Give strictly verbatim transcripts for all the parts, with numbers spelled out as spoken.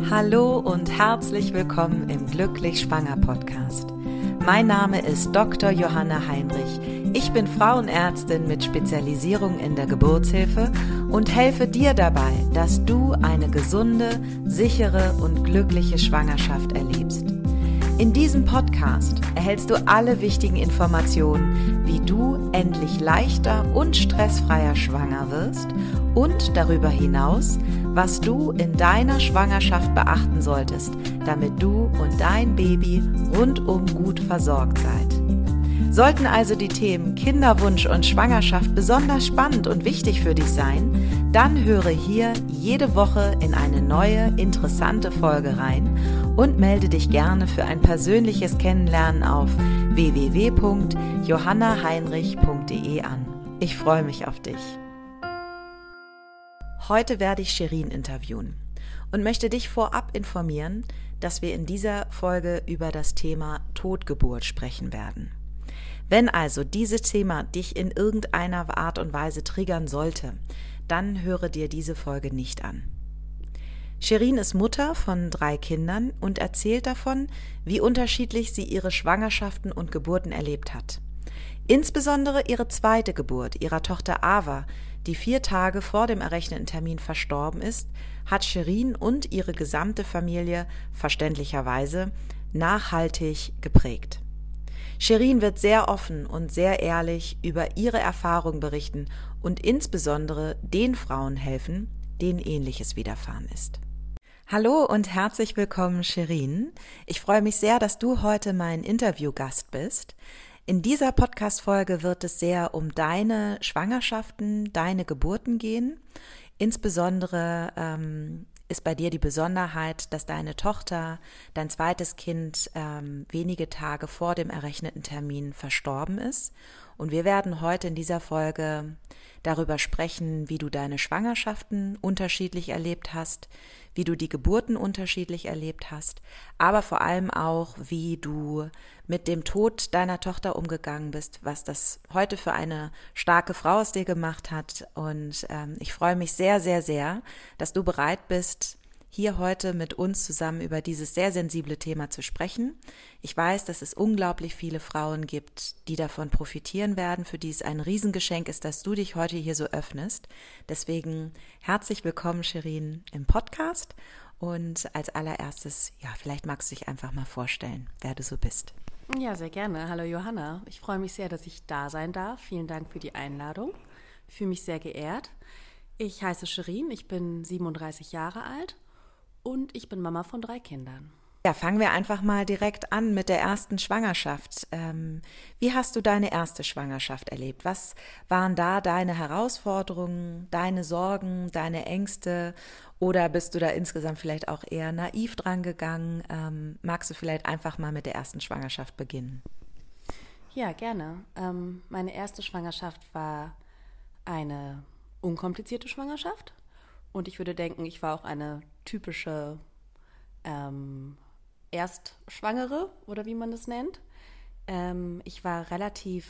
Hallo und herzlich willkommen im Glücklich Schwanger Podcast. Mein Name ist Doktor Johanna Heinrich. Ich bin Frauenärztin mit Spezialisierung in der Geburtshilfe und helfe dir dabei, dass du eine gesunde, sichere und glückliche Schwangerschaft erlebst. In diesem Podcast erhältst du alle wichtigen Informationen, wie du endlich leichter und stressfreier schwanger wirst und darüber hinaus, was du in deiner Schwangerschaft beachten solltest, damit du und dein Baby rundum gut versorgt seid. Sollten also die Themen Kinderwunsch und Schwangerschaft besonders spannend und wichtig für dich sein, dann höre hier jede Woche in eine neue, interessante Folge rein und melde dich gerne für ein persönliches Kennenlernen auf w w w punkt johanna heinrich punkt d e an. Ich freue mich auf dich. Heute werde ich Shirin interviewen und möchte dich vorab informieren, dass wir in dieser Folge über das Thema Totgeburt sprechen werden. Wenn also dieses Thema dich in irgendeiner Art und Weise triggern sollte, dann höre dir diese Folge nicht an. Shirin ist Mutter von drei Kindern und erzählt davon, wie unterschiedlich sie ihre Schwangerschaften und Geburten erlebt hat. Insbesondere ihre zweite Geburt, ihrer Tochter Ava, die vier Tage vor dem errechneten Termin verstorben ist, hat Shirin und ihre gesamte Familie verständlicherweise nachhaltig geprägt. Shirin wird sehr offen und sehr ehrlich über ihre Erfahrungen berichten und insbesondere den Frauen helfen, denen Ähnliches widerfahren ist. Hallo und herzlich willkommen, Shirin. Ich freue mich sehr, dass du heute mein Interviewgast bist. In dieser Podcast-Folge wird es sehr um deine Schwangerschaften, deine Geburten gehen. Insbesondere ähm, ist bei dir die Besonderheit, dass deine Tochter, dein zweites Kind, ähm, wenige Tage vor dem errechneten Termin verstorben ist. Und wir werden heute in dieser Folge darüber sprechen, wie du deine Schwangerschaften unterschiedlich erlebt hast, wie du die Geburten unterschiedlich erlebt hast, aber vor allem auch, wie du mit dem Tod deiner Tochter umgegangen bist, was das heute für eine starke Frau aus dir gemacht hat. Und ähm, ich freue mich sehr, sehr, sehr, dass du bereit bist, hier heute mit uns zusammen über dieses sehr sensible Thema zu sprechen. Ich weiß, dass es unglaublich viele Frauen gibt, die davon profitieren werden, für die es ein Riesengeschenk ist, dass du dich heute hier so öffnest. Deswegen herzlich willkommen, Shirin, im Podcast. Und als allererstes, ja, vielleicht magst du dich einfach mal vorstellen, wer du so bist. Ja, sehr gerne. Hallo Johanna. Ich freue mich sehr, dass ich da sein darf. Vielen Dank für die Einladung. Ich fühle mich sehr geehrt. Ich heiße Shirin, ich bin siebenunddreißig Jahre alt. Und ich bin Mama von drei Kindern. Ja, fangen wir einfach mal direkt an mit der ersten Schwangerschaft. Ähm, wie hast du deine erste Schwangerschaft erlebt? Was waren da deine Herausforderungen, deine Sorgen, deine Ängste? Oder bist du da insgesamt vielleicht auch eher naiv dran gegangen? Ähm, magst du vielleicht einfach mal mit der ersten Schwangerschaft beginnen? Ja, gerne. Ähm, meine erste Schwangerschaft war eine unkomplizierte Schwangerschaft. Und ich würde denken, ich war auch eine typische ähm, Erstschwangere oder wie man das nennt. Ähm, ich war relativ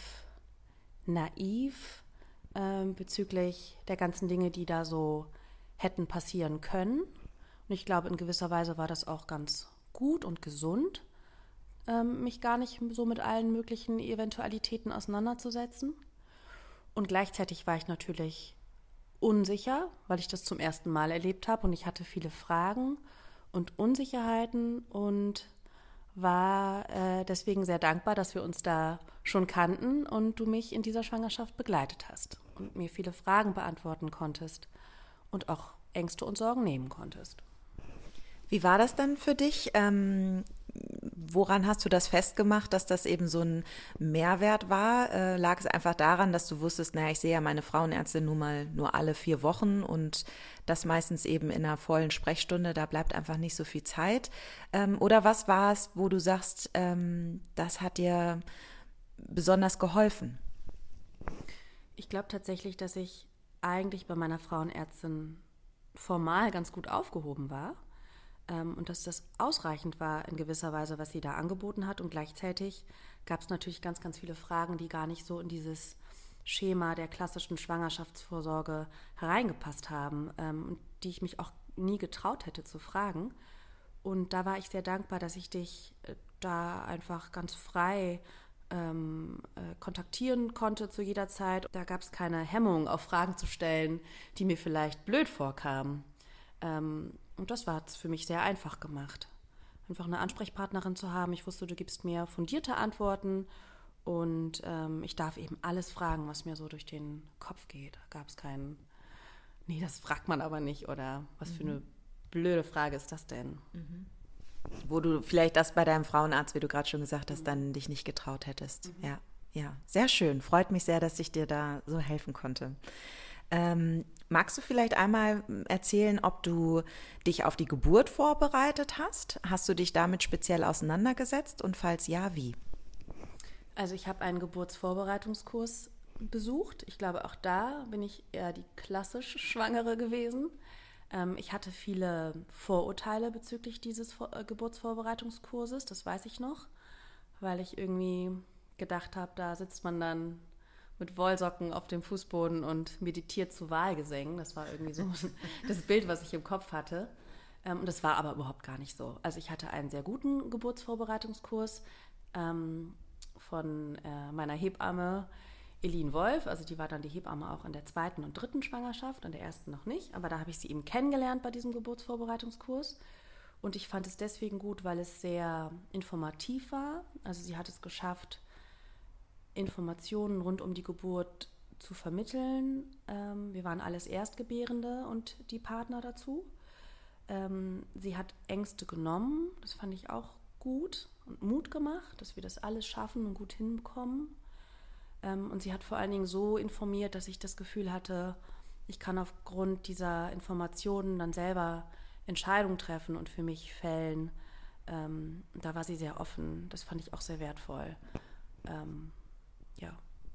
naiv ähm, bezüglich der ganzen Dinge, die da so hätten passieren können. Und ich glaube, in gewisser Weise war das auch ganz gut und gesund, ähm, mich gar nicht so mit allen möglichen Eventualitäten auseinanderzusetzen. Und gleichzeitig war ich natürlich unsicher, weil ich das zum ersten Mal erlebt habe und ich hatte viele Fragen und Unsicherheiten und war äh, deswegen sehr dankbar, dass wir uns da schon kannten und du mich in dieser Schwangerschaft begleitet hast und mir viele Fragen beantworten konntest und auch Ängste und Sorgen nehmen konntest. Wie war das dann für dich? Ähm, woran hast du das festgemacht, dass das eben so ein Mehrwert war? Äh, lag es einfach daran, dass du wusstest, naja, ich sehe ja meine Frauenärztin nun mal nur alle vier Wochen und das meistens eben in einer vollen Sprechstunde, da bleibt einfach nicht so viel Zeit. Ähm, oder was war es, wo du sagst, ähm, das hat dir besonders geholfen? Ich glaube tatsächlich, dass ich eigentlich bei meiner Frauenärztin formal ganz gut aufgehoben war. Und dass das ausreichend war in gewisser Weise, was sie da angeboten hat. Und gleichzeitig gab es natürlich ganz, ganz viele Fragen, die gar nicht so in dieses Schema der klassischen Schwangerschaftsvorsorge hereingepasst haben und die ich mich auch nie getraut hätte zu fragen. Und da war ich sehr dankbar, dass ich dich äh, da einfach ganz frei ähm, äh, kontaktieren konnte zu jeder Zeit. Da gab es keine Hemmung, auch Fragen zu stellen, die mir vielleicht blöd vorkamen. Ähm, und das war es für mich sehr einfach gemacht. Einfach eine Ansprechpartnerin zu haben. Ich wusste, du gibst mir fundierte Antworten und ähm, ich darf eben alles fragen, was mir so durch den Kopf geht. Da gab es keinen, nee, das fragt man aber nicht oder was für eine blöde Frage ist das denn? Mhm. Wo du vielleicht das bei deinem Frauenarzt, wie du gerade schon gesagt hast, mhm. dann dich nicht getraut hättest. Mhm. Ja, ja, sehr schön. Freut mich sehr, dass ich dir da so helfen konnte. Ähm, magst du vielleicht einmal erzählen, ob du dich auf die Geburt vorbereitet hast? Hast du dich damit speziell auseinandergesetzt und falls ja, wie? Also ich habe einen Geburtsvorbereitungskurs besucht. Ich glaube, auch da bin ich eher die klassisch Schwangere gewesen. Ähm, ich hatte viele Vorurteile bezüglich dieses Vor- äh, Geburtsvorbereitungskurses, das weiß ich noch, weil ich irgendwie gedacht habe, da sitzt man dann mit Wollsocken auf dem Fußboden und meditiert zu Wahlgesängen. Das war irgendwie so das Bild, was ich im Kopf hatte. Ähm, und das war aber überhaupt gar nicht so. Also ich hatte einen sehr guten Geburtsvorbereitungskurs ähm, von äh, meiner Hebamme Eline Wolf. Also die war dann die Hebamme auch in der zweiten und dritten Schwangerschaft, in der ersten noch nicht. Aber da habe ich sie eben kennengelernt bei diesem Geburtsvorbereitungskurs. Und ich fand es deswegen gut, weil es sehr informativ war. Also sie hat es geschafft, Informationen rund um die Geburt zu vermitteln. Ähm, wir waren alles Erstgebärende und die Partner dazu. Ähm, sie hat Ängste genommen, das fand ich auch gut und Mut gemacht, dass wir das alles schaffen und gut hinbekommen. Ähm, und sie hat vor allen Dingen so informiert, dass ich das Gefühl hatte, ich kann aufgrund dieser Informationen dann selber Entscheidungen treffen und für mich fällen. Ähm, da war sie sehr offen, das fand ich auch sehr wertvoll. Ähm, Ja.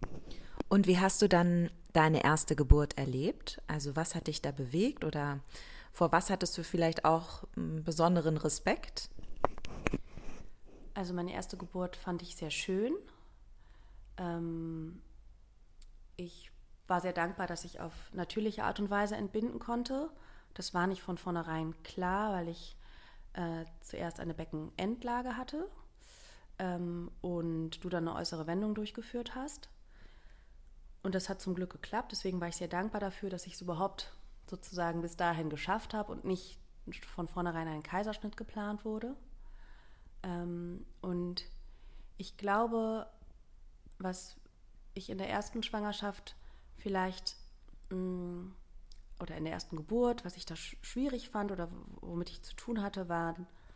Und wie hast du dann deine erste Geburt erlebt? Also was hat dich da bewegt oder vor was hattest du vielleicht auch einen besonderen Respekt? Also meine erste Geburt fand ich sehr schön. Ähm, ich war sehr dankbar, dass ich auf natürliche Art und Weise entbinden konnte. Das war nicht von vornherein klar, weil ich äh, zuerst eine Beckenendlage hatte. Und du dann eine äußere Wendung durchgeführt hast. Und das hat zum Glück geklappt. Deswegen war ich sehr dankbar dafür, dass ich es überhaupt sozusagen bis dahin geschafft habe und nicht von vornherein ein Kaiserschnitt geplant wurde. Und ich glaube, was ich in der ersten Schwangerschaft vielleicht oder in der ersten Geburt, was ich da schwierig fand oder womit ich zu tun hatte, war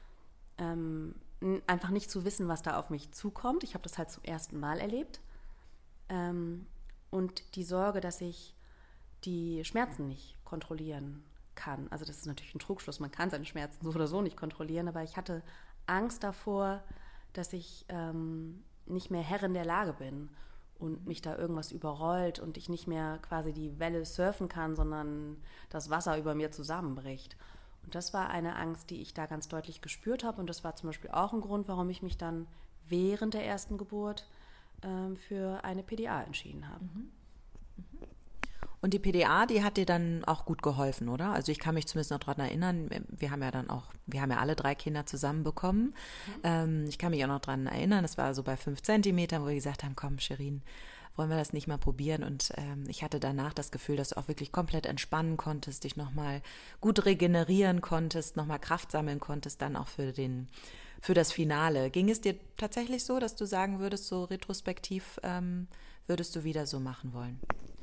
einfach nicht zu wissen, was da auf mich zukommt. Ich habe das halt zum ersten Mal erlebt. Ähm, und die Sorge, dass ich die Schmerzen nicht kontrollieren kann. Also das ist natürlich ein Trugschluss, man kann seine Schmerzen so oder so nicht kontrollieren, aber ich hatte Angst davor, dass ich ähm, nicht mehr Herrin der Lage bin und mich da irgendwas überrollt und ich nicht mehr quasi die Welle surfen kann, sondern das Wasser über mir zusammenbricht. Und das war eine Angst, die ich da ganz deutlich gespürt habe. Und das war zum Beispiel auch ein Grund, warum ich mich dann während der ersten Geburt ähm, für eine P D A entschieden habe. Mhm. Mhm. Und die P D A, die hat dir dann auch gut geholfen, oder? Also ich kann mich zumindest noch daran erinnern, wir haben ja dann auch, wir haben ja alle drei Kinder zusammen bekommen. Mhm. Ähm, ich kann mich auch noch daran erinnern, das war so bei fünf Zentimetern, wo wir gesagt haben, komm, Shirin, wollen wir das nicht mal probieren? Und ähm, ich hatte danach das Gefühl, dass du auch wirklich komplett entspannen konntest, dich nochmal gut regenerieren konntest, nochmal Kraft sammeln konntest, dann auch für den, für das Finale. Ging es dir tatsächlich so, dass du sagen würdest, so retrospektiv ähm, würdest du wieder so machen wollen?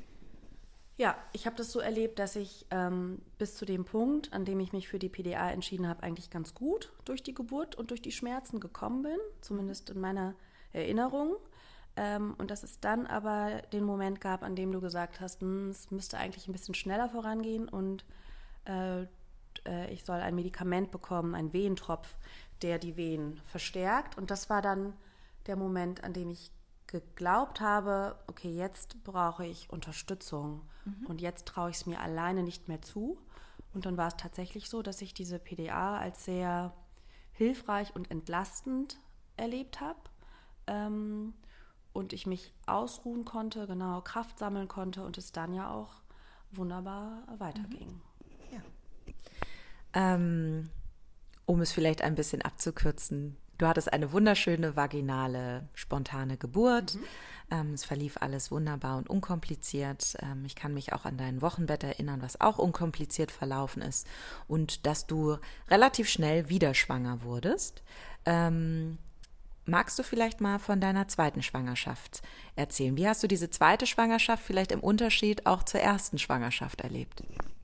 Ja, ich habe das so erlebt, dass ich ähm, bis zu dem Punkt, an dem ich mich für die P D A entschieden habe, eigentlich ganz gut durch die Geburt und durch die Schmerzen gekommen bin, zumindest in meiner Erinnerung. Ähm, und dass es dann aber den Moment gab, an dem du gesagt hast, hm, es müsste eigentlich ein bisschen schneller vorangehen und äh, äh, ich soll ein Medikament bekommen, einen Wehentropf, der die Wehen verstärkt. Und das war dann der Moment, an dem ich geglaubt habe, okay, jetzt brauche ich Unterstützung mhm. und jetzt traue ich es mir alleine nicht mehr zu. Und dann war es tatsächlich so, dass ich diese P D A als sehr hilfreich und entlastend erlebt habe. Ähm, und ich mich ausruhen konnte, genau, Kraft sammeln konnte und es dann ja auch wunderbar weiterging. Ja. Ähm, Um es vielleicht ein bisschen abzukürzen, du hattest eine wunderschöne vaginale, spontane Geburt. Mhm. Ähm, es verlief alles wunderbar und unkompliziert. Ähm, ich kann mich auch an dein Wochenbett erinnern, was auch unkompliziert verlaufen ist. Und dass du relativ schnell wieder schwanger wurdest. Ähm, magst du vielleicht mal von deiner zweiten Schwangerschaft erzählen? Wie hast du diese zweite Schwangerschaft vielleicht im Unterschied auch zur ersten Schwangerschaft erlebt?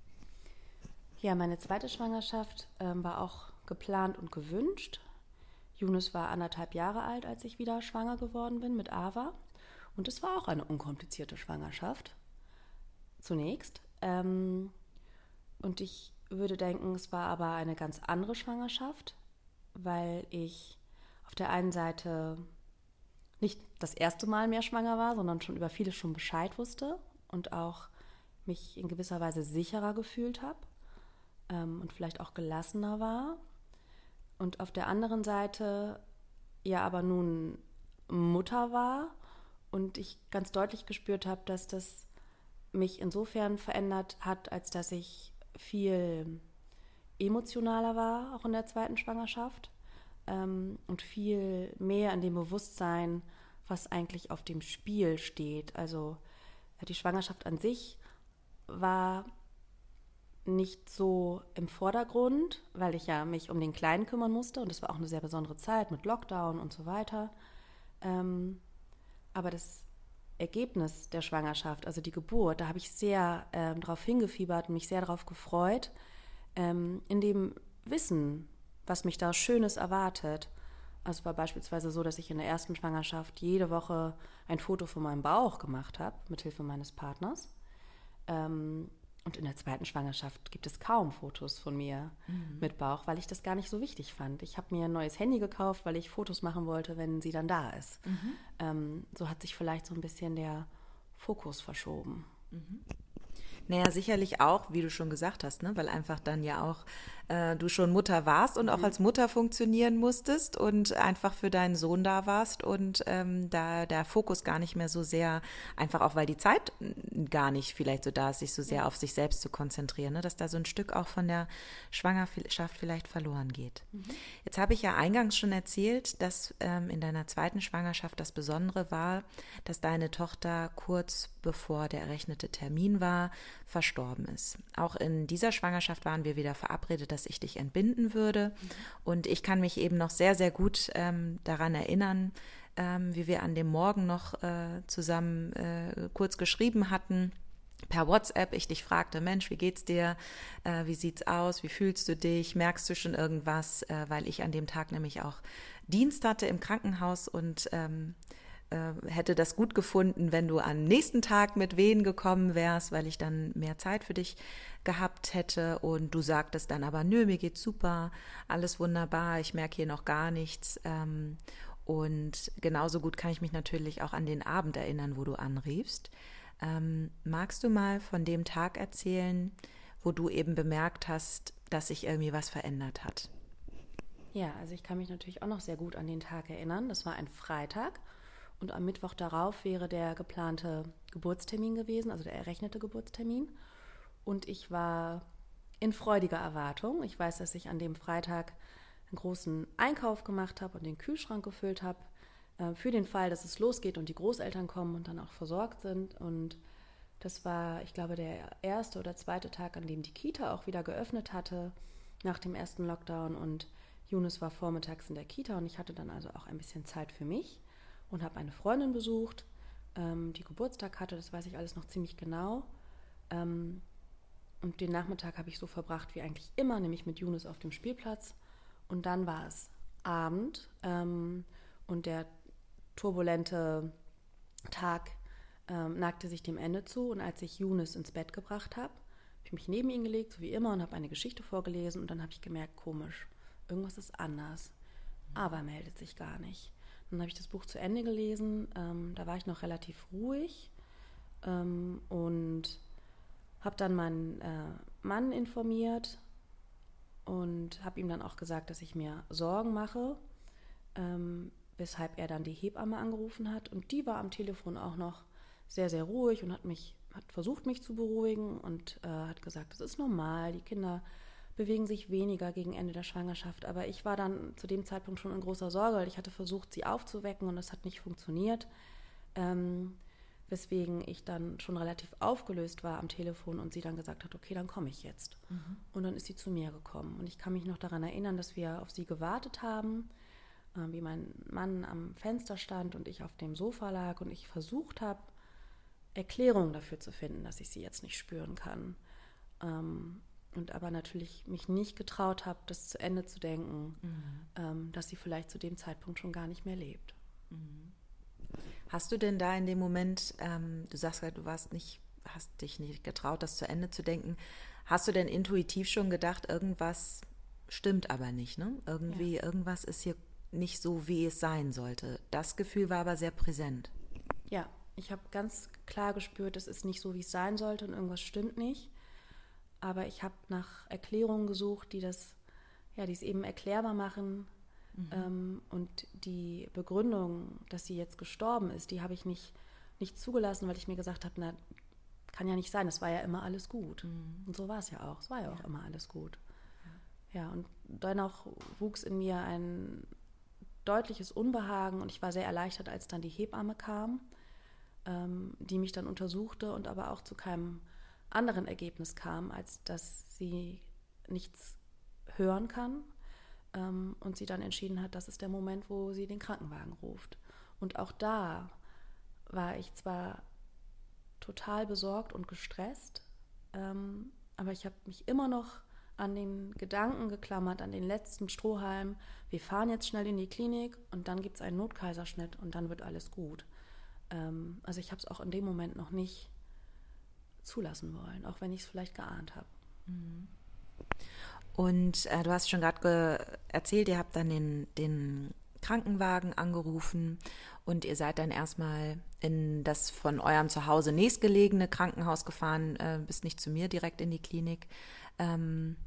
Ja, meine zweite Schwangerschaft ähm, war auch geplant und gewünscht. Yunus war anderthalb Jahre alt, als ich wieder schwanger geworden bin mit Ava. Und es war auch eine unkomplizierte Schwangerschaft, zunächst. Ähm, und ich würde denken, es war aber eine ganz andere Schwangerschaft, weil ich auf der einen Seite nicht das erste Mal mehr schwanger war, sondern schon über vieles schon Bescheid wusste und auch mich in gewisser Weise sicherer gefühlt habe ähm, und vielleicht auch gelassener war. Und auf der anderen Seite ja aber nun Mutter war und ich ganz deutlich gespürt habe, dass das mich insofern verändert hat, als dass ich viel emotionaler war, auch in der zweiten Schwangerschaft ähm, und viel mehr in dem Bewusstsein, was eigentlich auf dem Spiel steht. Also die Schwangerschaft an sich war nicht so im Vordergrund, weil ich ja mich um den Kleinen kümmern musste und es war auch eine sehr besondere Zeit mit Lockdown und so weiter. Ähm, aber das Ergebnis der Schwangerschaft, also die Geburt, da habe ich sehr ähm, darauf hingefiebert und mich sehr darauf gefreut, ähm, in dem Wissen, was mich da Schönes erwartet. Also es war beispielsweise so, dass ich in der ersten Schwangerschaft jede Woche ein Foto von meinem Bauch gemacht habe, mithilfe meines Partners. Ähm, Und in der zweiten Schwangerschaft gibt es kaum Fotos von mir mhm. mit Bauch, weil ich das gar nicht so wichtig fand. Ich habe mir ein neues Handy gekauft, weil ich Fotos machen wollte, wenn sie dann da ist. Mhm. Ähm, so hat sich vielleicht so ein bisschen der Fokus verschoben. Mhm. Naja, sicherlich auch, wie du schon gesagt hast, ne? Weil einfach dann ja auch äh, du schon Mutter warst und auch mhm. als Mutter funktionieren musstest und einfach für deinen Sohn da warst und ähm, da der Fokus gar nicht mehr so sehr, einfach auch weil die Zeit gar nicht vielleicht so da ist, sich so sehr ja. auf sich selbst zu konzentrieren, ne? Dass da so ein Stück auch von der Schwangerschaft vielleicht verloren geht. Mhm. Jetzt habe ich ja eingangs schon erzählt, dass ähm, in deiner zweiten Schwangerschaft das Besondere war, dass deine Tochter kurz bevor der errechnete Termin war, verstorben ist. Auch in dieser Schwangerschaft waren wir wieder verabredet, dass ich dich entbinden würde. Mhm. Und ich kann mich eben noch sehr, sehr gut ähm, daran erinnern, ähm, wie wir an dem Morgen noch äh, zusammen äh, kurz geschrieben hatten, per WhatsApp, ich dich fragte, Mensch, wie geht's dir? Äh, wie sieht's aus? Wie fühlst du dich? Merkst du schon irgendwas? Äh, weil ich an dem Tag nämlich auch Dienst hatte im Krankenhaus und ähm, hätte das gut gefunden, wenn du am nächsten Tag mit Wehen gekommen wärst, weil ich dann mehr Zeit für dich gehabt hätte und du sagtest dann aber, nö, mir geht's super, alles wunderbar, ich merke hier noch gar nichts und genauso gut kann ich mich natürlich auch an den Abend erinnern, wo du anriefst. Ähm, magst du mal von dem Tag erzählen, wo du eben bemerkt hast, dass sich irgendwie was verändert hat? Ja, also ich kann mich natürlich auch noch sehr gut an den Tag erinnern, das war ein Freitag. Und am Mittwoch darauf wäre der geplante Geburtstermin gewesen, also der errechnete Geburtstermin. Und ich war in freudiger Erwartung. Ich weiß, dass ich an dem Freitag einen großen Einkauf gemacht habe und den Kühlschrank gefüllt habe, äh, für den Fall, dass es losgeht und die Großeltern kommen und dann auch versorgt sind. Und das war, ich glaube, der erste oder zweite Tag, an dem die Kita auch wieder geöffnet hatte, nach dem ersten Lockdown. Und Yunus war vormittags in der Kita und ich hatte dann also auch ein bisschen Zeit für mich. Und habe eine Freundin besucht, ähm, die Geburtstag hatte, das weiß ich alles noch ziemlich genau. Ähm, und den Nachmittag habe ich so verbracht wie eigentlich immer, nämlich mit Yunus auf dem Spielplatz. Und dann war es Abend ähm, und der turbulente Tag ähm, neigte sich dem Ende zu. Und als ich Yunus ins Bett gebracht habe, habe ich mich neben ihn gelegt, so wie immer, und habe eine Geschichte vorgelesen. Und dann habe ich gemerkt, komisch, irgendwas ist anders. Aber meldet sich gar nicht. Dann habe ich das Buch zu Ende gelesen, ähm, da war ich noch relativ ruhig ähm, und habe dann meinen äh, Mann informiert und habe ihm dann auch gesagt, dass ich mir Sorgen mache, ähm, weshalb er dann die Hebamme angerufen hat. Und die war am Telefon auch noch sehr, sehr ruhig und hat mich hat versucht, mich zu beruhigen und äh, hat gesagt, das ist normal, die Kinder bewegen sich weniger gegen Ende der Schwangerschaft. Aber ich war dann zu dem Zeitpunkt schon in großer Sorge, weil ich hatte versucht, sie aufzuwecken und das hat nicht funktioniert. Ähm, weswegen ich dann schon relativ aufgelöst war am Telefon und sie dann gesagt hat, okay, dann komme ich jetzt. Mhm. Und dann ist sie zu mir gekommen. Und ich kann mich noch daran erinnern, dass wir auf sie gewartet haben, äh, wie mein Mann am Fenster stand und ich auf dem Sofa lag und ich versucht habe, Erklärungen dafür zu finden, dass ich sie jetzt nicht spüren kann. Ähm, und aber natürlich mich nicht getraut habe, das zu Ende zu denken, mhm. ähm, dass sie vielleicht zu dem Zeitpunkt schon gar nicht mehr lebt. Mhm. Hast du denn da in dem Moment, ähm, du sagst halt, du warst nicht, hast dich nicht getraut, das zu Ende zu denken, hast du denn intuitiv schon gedacht, irgendwas stimmt aber nicht, ne? Irgendwie, ja. Irgendwas ist hier nicht so, wie es sein sollte. Das Gefühl war aber sehr präsent. Ja, ich habe ganz klar gespürt, es ist nicht so, wie es sein sollte und irgendwas stimmt nicht. Aber ich habe nach Erklärungen gesucht, die das, ja, die es eben erklärbar machen. Mhm. Ähm, und die Begründung, dass sie jetzt gestorben ist, die habe ich nicht, nicht zugelassen, weil ich mir gesagt habe, na, kann ja nicht sein, es war ja immer alles gut. Mhm. Und so war es ja auch, es war ja, ja auch immer alles gut. Ja. Ja, und dennoch wuchs in mir ein deutliches Unbehagen und ich war sehr erleichtert, als dann die Hebamme kam, ähm, die mich dann untersuchte und aber auch zu keinem anderen Ergebnis kam, als dass sie nichts hören kann. Und sie dann entschieden hat, das ist der Moment, wo sie den Krankenwagen ruft. Und auch da war ich zwar total besorgt und gestresst, ähm, aber ich habe mich immer noch an den Gedanken geklammert, an den letzten Strohhalm, wir fahren jetzt schnell in die Klinik und dann gibt es einen Notkaiserschnitt und dann wird alles gut. Ähm, also ich habe es auch in dem Moment noch nicht zulassen wollen, auch wenn ich es vielleicht geahnt habe. Mhm. Und äh, du hast schon gerade ge- erzählt, ihr habt dann den, den Krankenwagen angerufen und ihr seid dann erstmal in das von eurem Zuhause nächstgelegene Krankenhaus gefahren, äh, bist nicht zu mir direkt in die Klinik. Ähm,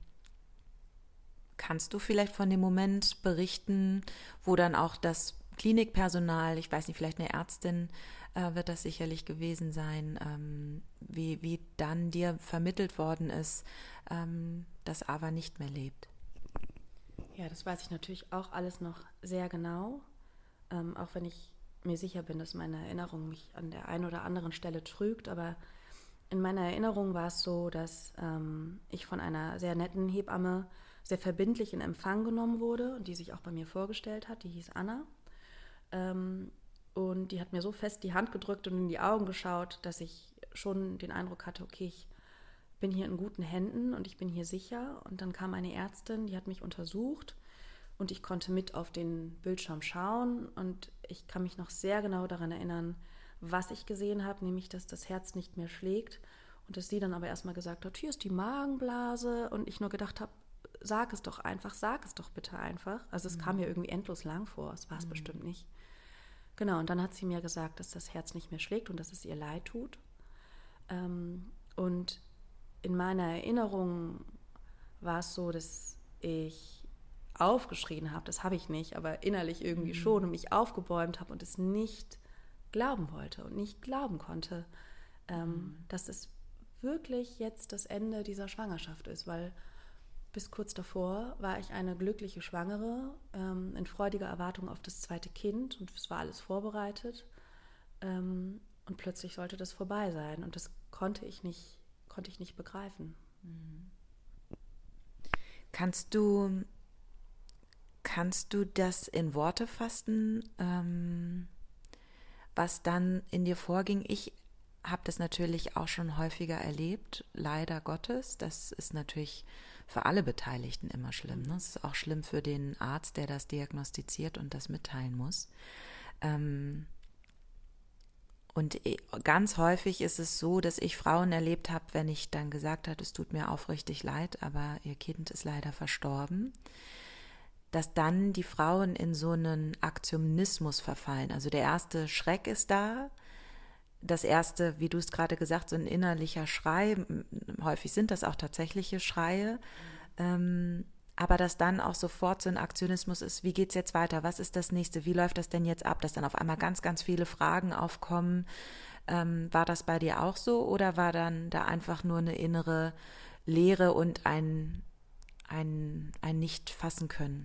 kannst du vielleicht von dem Moment berichten, wo dann auch das Klinikpersonal, ich weiß nicht, vielleicht eine Ärztin äh, wird das sicherlich gewesen sein, ähm, wie, wie dann dir vermittelt worden ist, ähm, dass Ava nicht mehr lebt? Ja, das weiß ich natürlich auch alles noch sehr genau, ähm, auch wenn ich mir sicher bin, dass meine Erinnerung mich an der einen oder anderen Stelle trügt, aber in meiner Erinnerung war es so, dass ähm, ich von einer sehr netten Hebamme sehr verbindlich in Empfang genommen wurde und die sich auch bei mir vorgestellt hat, die hieß Anna. Ähm, und die hat mir so fest die Hand gedrückt und in die Augen geschaut, dass ich schon den Eindruck hatte, okay, ich bin hier in guten Händen und ich bin hier sicher. Und dann kam eine Ärztin, die hat mich untersucht und ich konnte mit auf den Bildschirm schauen und ich kann mich noch sehr genau daran erinnern, was ich gesehen habe, nämlich, dass das Herz nicht mehr schlägt und dass sie dann aber erstmal gesagt hat, hier ist die Magenblase und ich nur gedacht habe, sag es doch einfach, sag es doch bitte einfach. Also es mhm. kam mir irgendwie endlos lang vor, es war es mhm. bestimmt nicht. Genau, und dann hat sie mir gesagt, dass das Herz nicht mehr schlägt und dass es ihr leid tut. Ähm, und in meiner Erinnerung war es so, dass ich aufgeschrien habe, das habe ich nicht, aber innerlich irgendwie mhm. schon und mich aufgebäumt habe und es nicht glauben wollte und nicht glauben konnte, ähm, mhm. dass es wirklich jetzt das Ende dieser Schwangerschaft ist, weil bis kurz davor war ich eine glückliche Schwangere, ähm, in freudiger Erwartung auf das zweite Kind und es war alles vorbereitet ähm, und plötzlich sollte das vorbei sein und das konnte ich nicht, konnte ich nicht begreifen. Mhm. Kannst du, kannst du das in Worte fassen, ähm, was dann in dir vorging? Ich habe das natürlich auch schon häufiger erlebt, leider Gottes. Das ist natürlich für alle Beteiligten immer schlimm. Ne? Es ist auch schlimm für den Arzt, der das diagnostiziert und das mitteilen muss. Ähm, und ganz häufig ist es so, dass ich Frauen erlebt habe, wenn ich dann gesagt habe, es tut mir aufrichtig leid, aber ihr Kind ist leider verstorben, dass dann die Frauen in so einen Aktionismus verfallen. Also der erste Schreck ist da, das erste, wie du es gerade gesagt, so ein innerlicher Schrei, häufig sind das auch tatsächliche Schreie, mhm. ähm, aber dass dann auch sofort so ein Aktionismus ist, wie geht's jetzt weiter, was ist das nächste, wie läuft das denn jetzt ab, dass dann auf einmal ganz, ganz viele Fragen aufkommen. Ähm, war das bei dir auch so oder war dann da einfach nur eine innere Leere und ein ein, ein Nicht-Fassen-Können?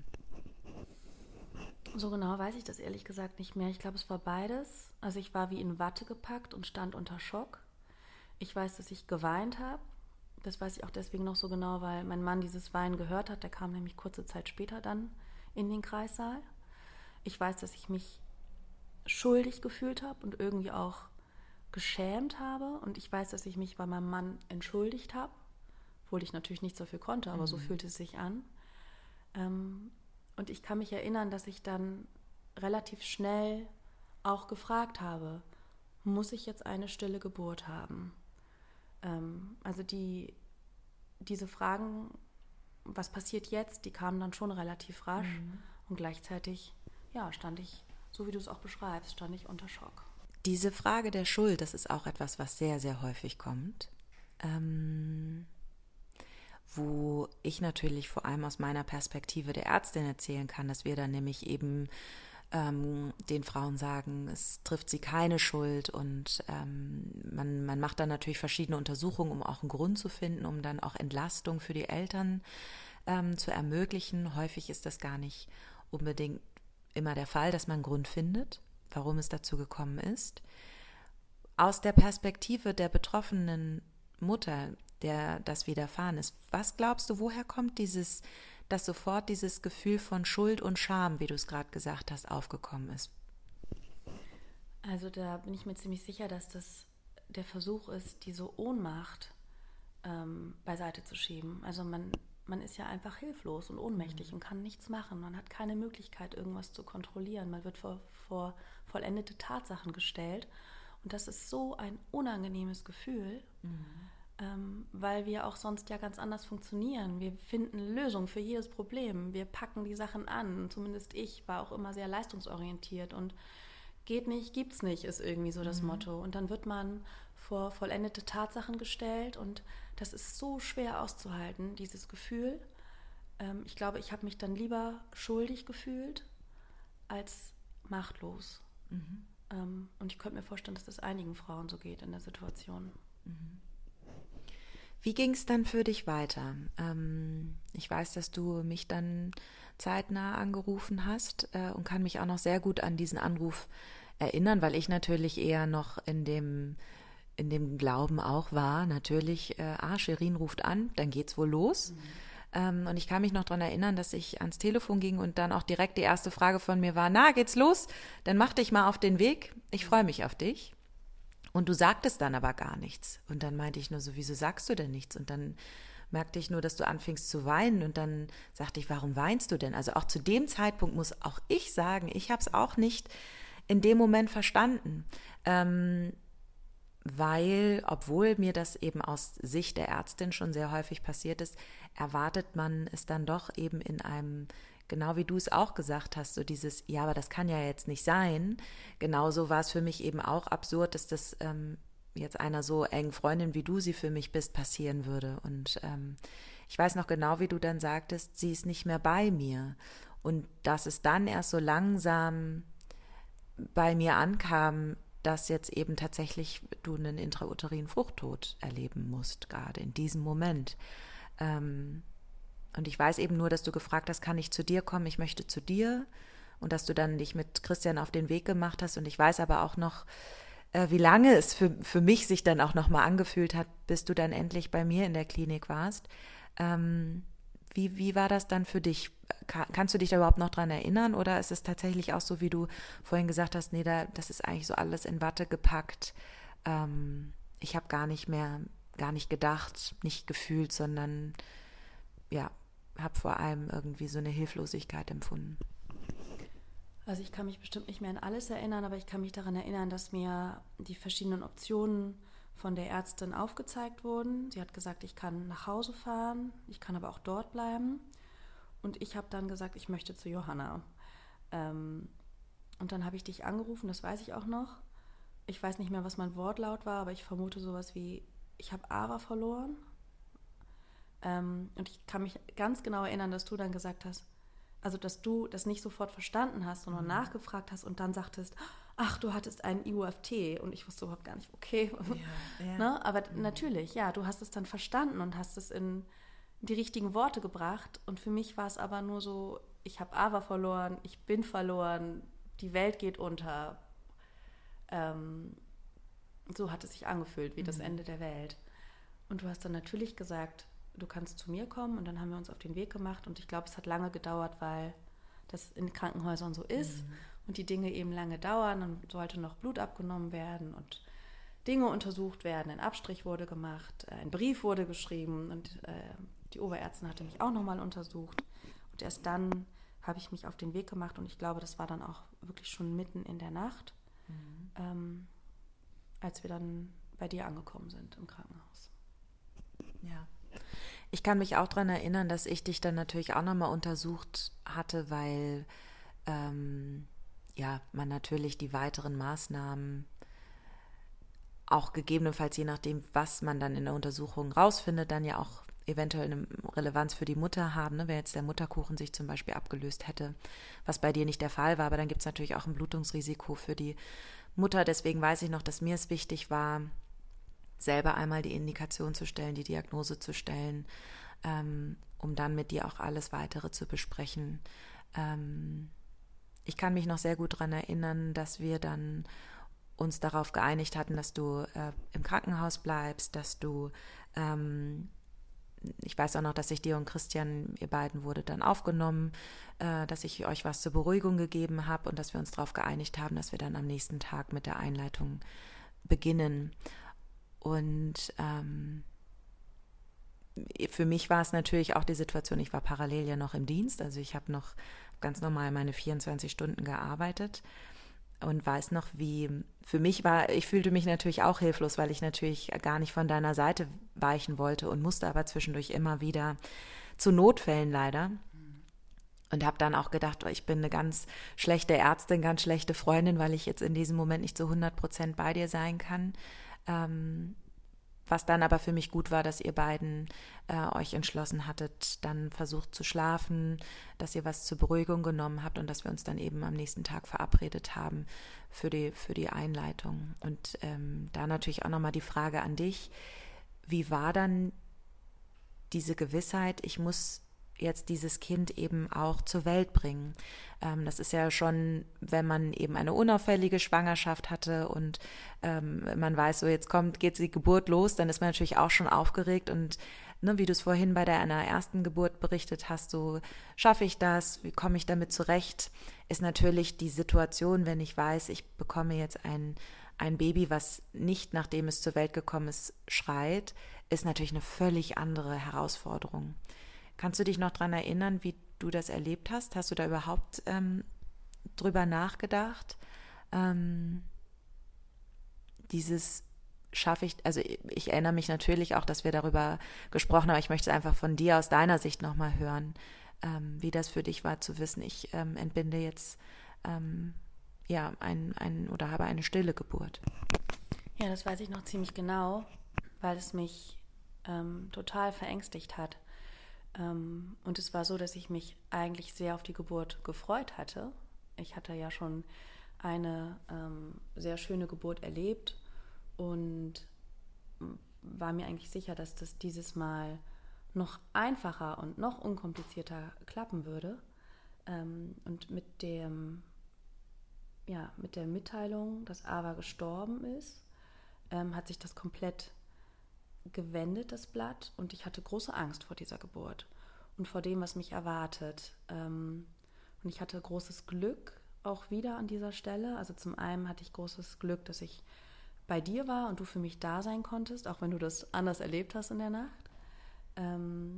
So genau weiß ich das ehrlich gesagt nicht mehr. Ich glaube, es war beides. Also ich war wie in Watte gepackt und stand unter Schock. Ich weiß, dass ich geweint habe. Das weiß ich auch deswegen noch so genau, weil mein Mann dieses Weinen gehört hat. Der kam nämlich kurze Zeit später dann in den Kreissaal. Ich weiß, dass ich mich schuldig gefühlt habe und irgendwie auch geschämt habe. Und ich weiß, dass ich mich bei meinem Mann entschuldigt habe, obwohl ich natürlich nichts dafür konnte, aber mhm. so fühlte es sich an. Ähm, und ich kann mich erinnern, dass ich dann relativ schnell auch gefragt habe, muss ich jetzt eine stille Geburt haben? Ähm, also die, diese Fragen, was passiert jetzt, die kamen dann schon relativ rasch. Mhm. Und gleichzeitig, ja, stand ich, so wie du es auch beschreibst, stand ich unter Schock. Diese Frage der Schuld, das ist auch etwas, was sehr, sehr häufig kommt. Ähm, wo ich natürlich vor allem aus meiner Perspektive der Ärztin erzählen kann, dass wir dann nämlich eben ähm, den Frauen sagen, es trifft sie keine Schuld und ähm, man, man macht dann natürlich verschiedene Untersuchungen, um auch einen Grund zu finden, um dann auch Entlastung für die Eltern ähm, zu ermöglichen. Häufig ist das gar nicht unbedingt immer der Fall, dass man einen Grund findet, warum es dazu gekommen ist. Aus der Perspektive der betroffenen Mutter, der das widerfahren ist, was glaubst du, woher kommt dieses, dass sofort dieses Gefühl von Schuld und Scham, wie du es gerade gesagt hast, aufgekommen ist? Also da bin ich mir ziemlich sicher, dass das der Versuch ist, diese Ohnmacht ähm, beiseite zu schieben. Also man, man ist ja einfach hilflos und ohnmächtig mhm. und kann nichts machen. Man hat keine Möglichkeit, irgendwas zu kontrollieren. Man wird vor, vor vollendete Tatsachen gestellt. Und das ist so ein unangenehmes Gefühl, mhm. ähm, weil wir auch sonst ja ganz anders funktionieren. Wir finden Lösungen für jedes Problem. Wir packen die Sachen an. Zumindest ich war auch immer sehr leistungsorientiert. Und geht nicht, gibt's nicht, ist irgendwie so das mhm. Motto. Und dann wird man vor vollendete Tatsachen gestellt. Und das ist so schwer auszuhalten, dieses Gefühl. Ähm, ich glaube, ich habe mich dann lieber schuldig gefühlt als machtlos. Mhm. Und ich könnte mir vorstellen, dass das einigen Frauen so geht in der Situation. Wie ging es dann für dich weiter? Ich weiß, dass du mich dann zeitnah angerufen hast und kann mich auch noch sehr gut an diesen Anruf erinnern, weil ich natürlich eher noch in dem, in dem Glauben auch war, natürlich, ah, Shirin ruft an, dann geht's wohl los. Mhm. Und ich kann mich noch daran erinnern, dass ich ans Telefon ging und dann auch direkt die erste Frage von mir war, na, geht's los? Dann mach dich mal auf den Weg. Ich freue mich auf dich. Und du sagtest dann aber gar nichts. Und dann meinte ich nur so, wieso sagst du denn nichts? Und dann merkte ich nur, dass du anfingst zu weinen. Und dann sagte ich, warum weinst du denn? Also auch zu dem Zeitpunkt muss auch ich sagen, ich habe es auch nicht in dem Moment verstanden. Ähm, weil, obwohl mir das eben aus Sicht der Ärztin schon sehr häufig passiert ist, erwartet man es dann doch eben in einem, genau wie du es auch gesagt hast, so dieses, ja, aber das kann ja jetzt nicht sein. Genauso war es für mich eben auch absurd, dass das ähm, jetzt einer so engen Freundin, wie du sie für mich bist, passieren würde. Und ähm, ich weiß noch genau, wie du dann sagtest, sie ist nicht mehr bei mir. Und dass es dann erst so langsam bei mir ankam, dass jetzt eben tatsächlich du einen intrauterinen Fruchttod erleben musst, gerade in diesem Moment. Ähm, und ich weiß eben nur, dass du gefragt hast, kann ich zu dir kommen, ich möchte zu dir, und dass du dann dich mit Christian auf den Weg gemacht hast. Und ich weiß aber auch noch, äh, wie lange es für, für mich sich dann auch nochmal angefühlt hat, bis du dann endlich bei mir in der Klinik warst. Ähm, Wie, wie war das dann für dich? Kann, kannst du dich da überhaupt noch dran erinnern? Oder ist es tatsächlich auch so, wie du vorhin gesagt hast, nee, da, das ist eigentlich so alles in Watte gepackt. Ähm, ich habe gar nicht mehr, gar nicht gedacht, nicht gefühlt, sondern ja, habe vor allem irgendwie so eine Hilflosigkeit empfunden. Also ich kann mich bestimmt nicht mehr an alles erinnern, aber ich kann mich daran erinnern, dass mir die verschiedenen Optionen von der Ärztin aufgezeigt wurden. Sie hat gesagt, ich kann nach Hause fahren, ich kann aber auch dort bleiben. Und ich habe dann gesagt, ich möchte zu Johanna. Ähm, und dann habe ich dich angerufen, das weiß ich auch noch. Ich weiß nicht mehr, was mein Wortlaut war, aber ich vermute sowas wie, ich habe Ava verloren. Ähm, und ich kann mich ganz genau erinnern, dass du dann gesagt hast, also dass du das nicht sofort verstanden hast, sondern mhm. nachgefragt hast und dann sagtest, ach, du hattest einen I U F T, und ich wusste überhaupt gar nicht, okay. Ja, ja. Ne? Aber mhm. natürlich, ja, du hast es dann verstanden und hast es in, die richtigen Worte gebracht. Und für mich war es aber nur so, ich habe Ava verloren, ich bin verloren, die Welt geht unter. Ähm, so hat es sich angefühlt, wie mhm. das Ende der Welt. Und du hast dann natürlich gesagt, du kannst zu mir kommen. Und dann haben wir uns auf den Weg gemacht. Und ich glaube, es hat lange gedauert, weil das in Krankenhäusern so ist mhm. und die Dinge eben lange dauern. Dann sollte noch Blut abgenommen werden und Dinge untersucht werden. Ein Abstrich wurde gemacht, ein Brief wurde geschrieben und äh, die Oberärztin hatte mich auch nochmal untersucht. Und erst dann habe ich mich auf den Weg gemacht und ich glaube, das war dann auch wirklich schon mitten in der Nacht, mhm. ähm, als wir dann bei dir angekommen sind im Krankenhaus. Ja. Ich kann mich auch daran erinnern, dass ich dich dann natürlich auch nochmal untersucht hatte, weil ähm, ja, man natürlich die weiteren Maßnahmen auch gegebenenfalls, je nachdem, was man dann in der Untersuchung rausfindet, dann ja auch eventuell eine Relevanz für die Mutter haben, ne? Wenn jetzt der Mutterkuchen sich zum Beispiel abgelöst hätte, was bei dir nicht der Fall war, aber dann gibt es natürlich auch ein Blutungsrisiko für die Mutter. Deswegen weiß ich noch, dass mir es wichtig war, selber einmal die Indikation zu stellen, die Diagnose zu stellen, ähm, um dann mit dir auch alles Weitere zu besprechen. Ähm, ich kann mich noch sehr gut daran erinnern, dass wir dann uns darauf geeinigt hatten, dass du äh, im Krankenhaus bleibst, dass du, ähm, ich weiß auch noch, dass ich dir und Christian, ihr beiden wurde dann aufgenommen, äh, dass ich euch was zur Beruhigung gegeben habe und dass wir uns darauf geeinigt haben, dass wir dann am nächsten Tag mit der Einleitung beginnen. Und ähm, für mich war es natürlich auch die Situation, ich war parallel ja noch im Dienst, also ich habe noch ganz normal meine vierundzwanzig Stunden gearbeitet. Und weiß noch, wie, für mich war, ich fühlte mich natürlich auch hilflos, weil ich natürlich gar nicht von deiner Seite weichen wollte und musste aber zwischendurch immer wieder zu Notfällen leider. Und habe dann auch gedacht, oh, ich bin eine ganz schlechte Ärztin, ganz schlechte Freundin, weil ich jetzt in diesem Moment nicht zu hundert Prozent bei dir sein kann. Ähm, was dann aber für mich gut war, dass ihr beiden äh, euch entschlossen hattet, dann versucht zu schlafen, dass ihr was zur Beruhigung genommen habt und dass wir uns dann eben am nächsten Tag verabredet haben für die, für die Einleitung. Und ähm, da natürlich auch nochmal die Frage an dich, wie war dann diese Gewissheit, ich muss jetzt dieses Kind eben auch zur Welt bringen. Ähm, das ist ja schon, wenn man eben eine unauffällige Schwangerschaft hatte und ähm, man weiß, so jetzt kommt, geht die Geburt los, dann ist man natürlich auch schon aufgeregt und ne, wie du es vorhin bei deiner ersten Geburt berichtet hast, so schaffe ich das, wie komme ich damit zurecht, ist natürlich die Situation, wenn ich weiß, ich bekomme jetzt ein, ein Baby, was nicht, nachdem es zur Welt gekommen ist, schreit, ist natürlich eine völlig andere Herausforderung. Kannst du dich noch daran erinnern, wie du das erlebt hast? Hast du da überhaupt ähm, drüber nachgedacht? Ähm, dieses schaffe ich, also ich, ich erinnere mich natürlich auch, dass wir darüber gesprochen haben, aber ich möchte es einfach von dir aus deiner Sicht nochmal hören, ähm, wie das für dich war zu wissen, ich ähm, entbinde jetzt ähm, ja, ein, ein oder habe eine stille Geburt. Ja, das weiß ich noch ziemlich genau, weil es mich ähm, total verängstigt hat. Ähm, und es war so, dass ich mich eigentlich sehr auf die Geburt gefreut hatte. Ich hatte ja schon eine ähm, sehr schöne Geburt erlebt und war mir eigentlich sicher, dass das dieses Mal noch einfacher und noch unkomplizierter klappen würde. Ähm, und mit dem, ja, mit der Mitteilung, dass Ava gestorben ist, ähm, hat sich das komplett gewendet, das Blatt, und ich hatte große Angst vor dieser Geburt und vor dem, was mich erwartet. Ähm, und ich hatte großes Glück auch wieder an dieser Stelle. Also zum einen hatte ich großes Glück, dass ich bei dir war und du für mich da sein konntest, auch wenn du das anders erlebt hast in der Nacht. Ähm,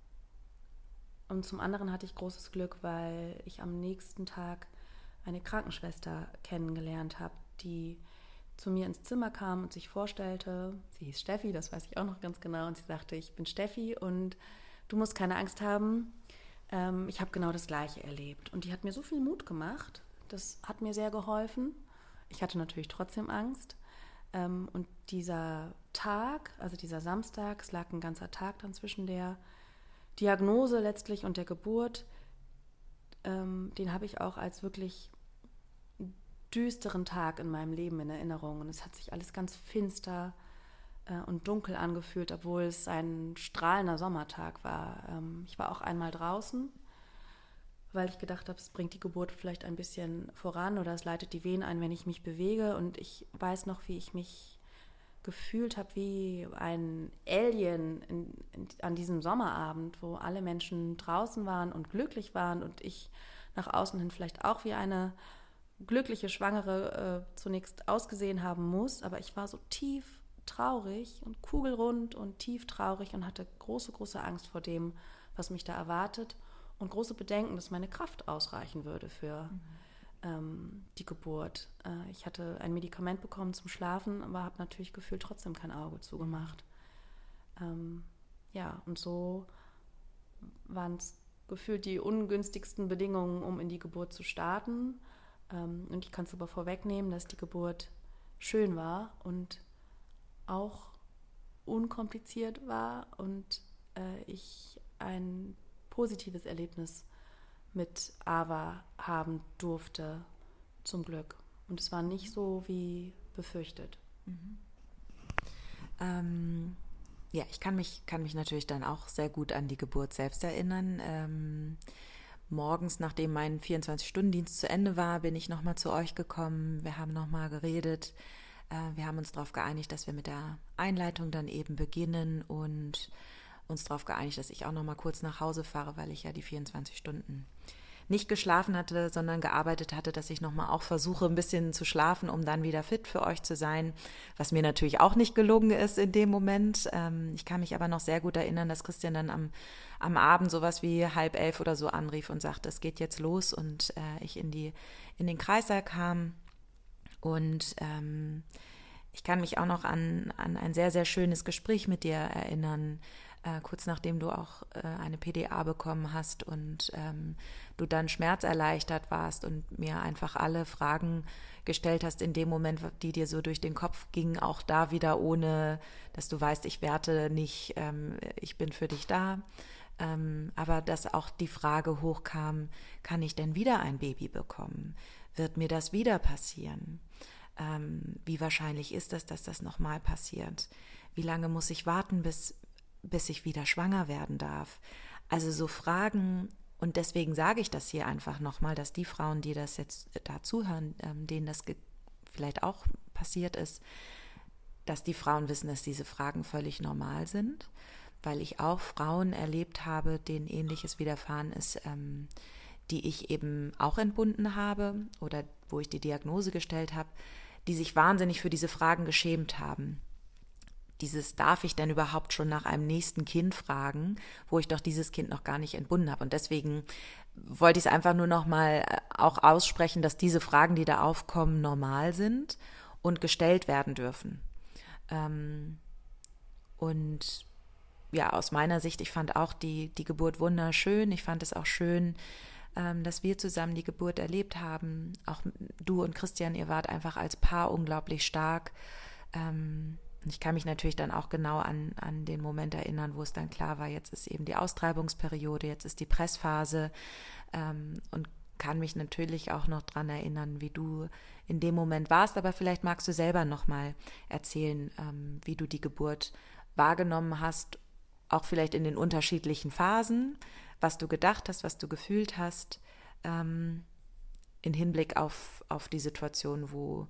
und zum anderen hatte ich großes Glück, weil ich am nächsten Tag eine Krankenschwester kennengelernt habe, die zu mir ins Zimmer kam und sich vorstellte. Sie hieß Steffi, das weiß ich auch noch ganz genau. Und sie sagte, ich bin Steffi und du musst keine Angst haben. Ähm, ich habe genau das Gleiche erlebt. Und die hat mir so viel Mut gemacht. Das hat mir sehr geholfen. Ich hatte natürlich trotzdem Angst. Ähm, und dieser Tag, also dieser Samstag, es lag ein ganzer Tag dann zwischen der Diagnose letztlich und der Geburt, ähm, den habe ich auch als wirklich düsteren Tag in meinem Leben in Erinnerung. Und es hat sich alles ganz finster äh, und dunkel angefühlt, obwohl es ein strahlender Sommertag war. Ähm, ich war auch einmal draußen, weil ich gedacht habe, es bringt die Geburt vielleicht ein bisschen voran oder es leitet die Wehen ein, wenn ich mich bewege. Und ich weiß noch, wie ich mich gefühlt habe wie ein Alien in, in, an diesem Sommerabend, wo alle Menschen draußen waren und glücklich waren und ich nach außen hin vielleicht auch wie eine glückliche Schwangere äh, zunächst ausgesehen haben muss. Aber ich war so tief traurig und kugelrund und tief traurig und hatte große, große Angst vor dem, was mich da erwartet und große Bedenken, dass meine Kraft ausreichen würde für mhm. ähm, die Geburt. Äh, ich hatte ein Medikament bekommen zum Schlafen, aber habe natürlich gefühlt trotzdem kein Auge zugemacht. Ähm, ja, und so waren es gefühlt die ungünstigsten Bedingungen, um in die Geburt zu starten. Ähm, und ich kann es aber vorwegnehmen, dass die Geburt schön war und auch unkompliziert war und äh, ich ein positives Erlebnis mit Ava haben durfte, zum Glück. Und es war nicht so wie befürchtet. Mhm. Ähm, ja, ich kann mich, kann mich natürlich dann auch sehr gut an die Geburt selbst erinnern. Ähm, morgens, nachdem mein vierundzwanzig-Stunden-Dienst zu Ende war, bin ich nochmal zu euch gekommen. Wir haben nochmal geredet. Äh, wir haben uns darauf geeinigt, dass wir mit der Einleitung dann eben beginnen und uns darauf geeinigt, dass ich auch noch mal kurz nach Hause fahre, weil ich ja die vierundzwanzig Stunden nicht geschlafen hatte, sondern gearbeitet hatte, dass ich noch mal auch versuche, ein bisschen zu schlafen, um dann wieder fit für euch zu sein, was mir natürlich auch nicht gelungen ist in dem Moment. Ähm, ich kann mich aber noch sehr gut erinnern, dass Christian dann am, am Abend sowas wie halb elf oder so anrief und sagte, es geht jetzt los und äh, ich in, die, in den Kreissaal kam und ähm, ich kann mich auch noch an, an ein sehr, sehr schönes Gespräch mit dir erinnern, Äh, kurz nachdem du auch äh, eine P D A bekommen hast und ähm, du dann schmerzerleichtert warst und mir einfach alle Fragen gestellt hast in dem Moment, die dir so durch den Kopf gingen, auch da wieder ohne, dass du weißt, ich werte nicht, ähm, ich bin für dich da. Ähm, aber dass auch die Frage hochkam, kann ich denn wieder ein Baby bekommen? Wird mir das wieder passieren? Ähm, wie wahrscheinlich ist es, dass das nochmal passiert? Wie lange muss ich warten, bis bis ich wieder schwanger werden darf. Also so Fragen, und deswegen sage ich das hier einfach nochmal, dass die Frauen, die das jetzt da zuhören, ähm, denen das ge- vielleicht auch passiert ist, dass die Frauen wissen, dass diese Fragen völlig normal sind, weil ich auch Frauen erlebt habe, denen Ähnliches widerfahren ist, ähm, die ich eben auch entbunden habe oder wo ich die Diagnose gestellt habe, die sich wahnsinnig für diese Fragen geschämt haben. Dieses, darf ich denn überhaupt schon nach einem nächsten Kind fragen, wo ich doch dieses Kind noch gar nicht entbunden habe. Und deswegen wollte ich es einfach nur noch mal auch aussprechen, dass diese Fragen, die da aufkommen, normal sind und gestellt werden dürfen. Ähm, und ja, aus meiner Sicht, ich fand auch die, die Geburt wunderschön. Ich fand es auch schön, ähm, dass wir zusammen die Geburt erlebt haben. Auch du und Christian, ihr wart einfach als Paar unglaublich stark. Ähm, Ich kann mich natürlich dann auch genau an, an den Moment erinnern, wo es dann klar war, jetzt ist eben die Austreibungsperiode, jetzt ist die Pressphase ähm, und kann mich natürlich auch noch dran erinnern, wie du in dem Moment warst, aber vielleicht magst du selber nochmal erzählen, ähm, wie du die Geburt wahrgenommen hast, auch vielleicht in den unterschiedlichen Phasen, was du gedacht hast, was du gefühlt hast, ähm, in Hinblick auf, auf die Situation, wo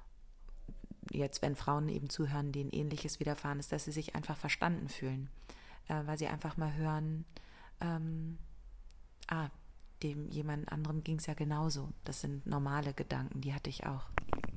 jetzt, wenn Frauen eben zuhören, denen Ähnliches widerfahren ist, dass sie sich einfach verstanden fühlen, äh, weil sie einfach mal hören, ähm, ah, dem jemand anderem ging es ja genauso. Das sind normale Gedanken, die hatte ich auch.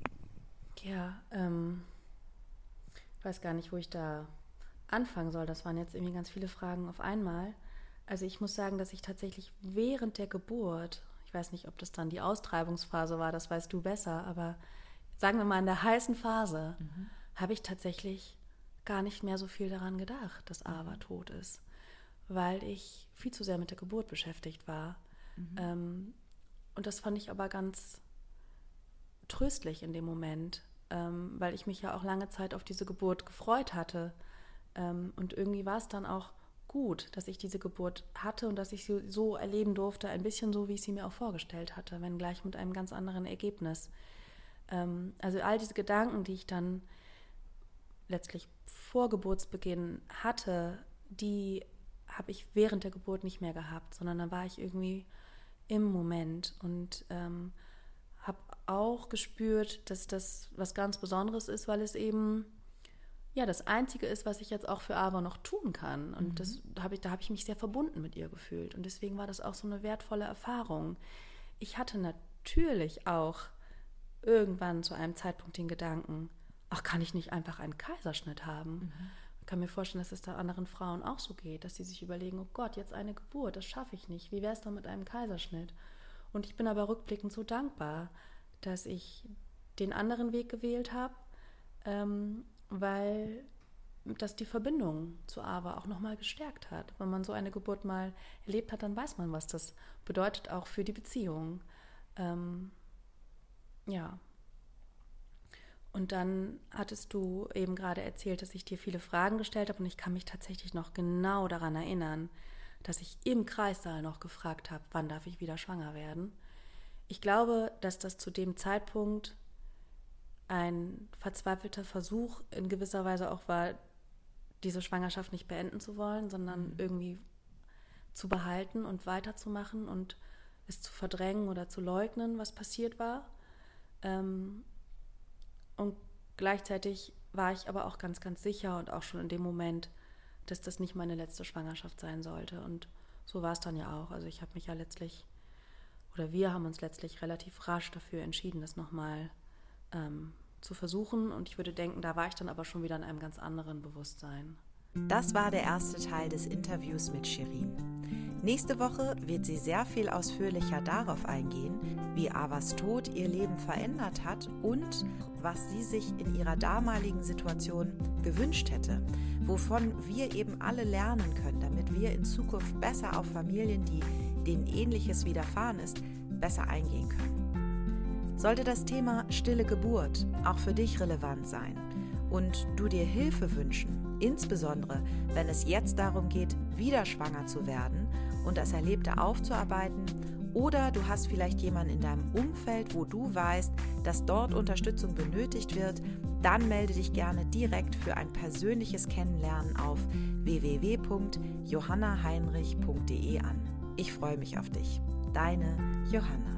Ja, ähm, ich weiß gar nicht, wo ich da anfangen soll. Das waren jetzt irgendwie ganz viele Fragen auf einmal. Also ich muss sagen, dass ich tatsächlich während der Geburt, ich weiß nicht, ob das dann die Austreibungsphase war, das weißt du besser, aber sagen wir mal in der heißen Phase, mhm. habe ich tatsächlich gar nicht mehr so viel daran gedacht, dass Ava mhm. tot ist, weil ich viel zu sehr mit der Geburt beschäftigt war. Mhm. Ähm, und das fand ich aber ganz tröstlich in dem Moment, ähm, weil ich mich ja auch lange Zeit auf diese Geburt gefreut hatte. Ähm, und irgendwie war es dann auch gut, dass ich diese Geburt hatte und dass ich sie so erleben durfte, ein bisschen so, wie ich sie mir auch vorgestellt hatte, wenn gleich mit einem ganz anderen Ergebnis. Also all diese Gedanken, die ich dann letztlich vor Geburtsbeginn hatte, die habe ich während der Geburt nicht mehr gehabt, sondern dann war ich irgendwie im Moment und ähm, habe auch gespürt, dass das was ganz Besonderes ist, weil es eben ja das Einzige ist, was ich jetzt auch für Ava noch tun kann. Und mhm. das habe ich, da habe ich mich sehr verbunden mit ihr gefühlt. Und deswegen war das auch so eine wertvolle Erfahrung. Ich hatte natürlich auch irgendwann zu einem Zeitpunkt den Gedanken, ach, kann ich nicht einfach einen Kaiserschnitt haben? Mhm. Ich kann mir vorstellen, dass es da anderen Frauen auch so geht, dass sie sich überlegen, oh Gott, jetzt eine Geburt, das schaffe ich nicht. Wie wäre es dann mit einem Kaiserschnitt? Und ich bin aber rückblickend so dankbar, dass ich den anderen Weg gewählt habe, ähm, weil das die Verbindung zu Ava auch nochmal gestärkt hat. Wenn man so eine Geburt mal erlebt hat, dann weiß man, was das bedeutet, auch für die Beziehung. Ähm, ja. Und dann hattest du eben gerade erzählt, dass ich dir viele Fragen gestellt habe und ich kann mich tatsächlich noch genau daran erinnern, dass ich im Kreissaal noch gefragt habe, wann darf ich wieder schwanger werden. Ich glaube, dass das zu dem Zeitpunkt ein verzweifelter Versuch in gewisser Weise auch war, diese Schwangerschaft nicht beenden zu wollen, sondern mhm. irgendwie zu behalten und weiterzumachen und es zu verdrängen oder zu leugnen, was passiert war. Ähm, Und gleichzeitig war ich aber auch ganz, ganz sicher und auch schon in dem Moment, dass das nicht meine letzte Schwangerschaft sein sollte. Und so war es dann ja auch. Also ich habe mich ja letztlich, oder wir haben uns letztlich relativ rasch dafür entschieden, das nochmal ähm, zu versuchen. Und ich würde denken, da war ich dann aber schon wieder in einem ganz anderen Bewusstsein. Das war der erste Teil des Interviews mit Shirin. Nächste Woche wird sie sehr viel ausführlicher darauf eingehen, wie Avas Tod ihr Leben verändert hat und was sie sich in ihrer damaligen Situation gewünscht hätte, wovon wir eben alle lernen können, damit wir in Zukunft besser auf Familien, die denen Ähnliches widerfahren ist, besser eingehen können. Sollte das Thema stille Geburt auch für dich relevant sein und du dir Hilfe wünschen, insbesondere wenn es jetzt darum geht, wieder schwanger zu werden und das Erlebte aufzuarbeiten, oder du hast vielleicht jemanden in deinem Umfeld, wo du weißt, dass dort Unterstützung benötigt wird, dann melde dich gerne direkt für ein persönliches Kennenlernen auf w w w punkt johanna heinrich punkt d e an. Ich freue mich auf dich. Deine Johanna.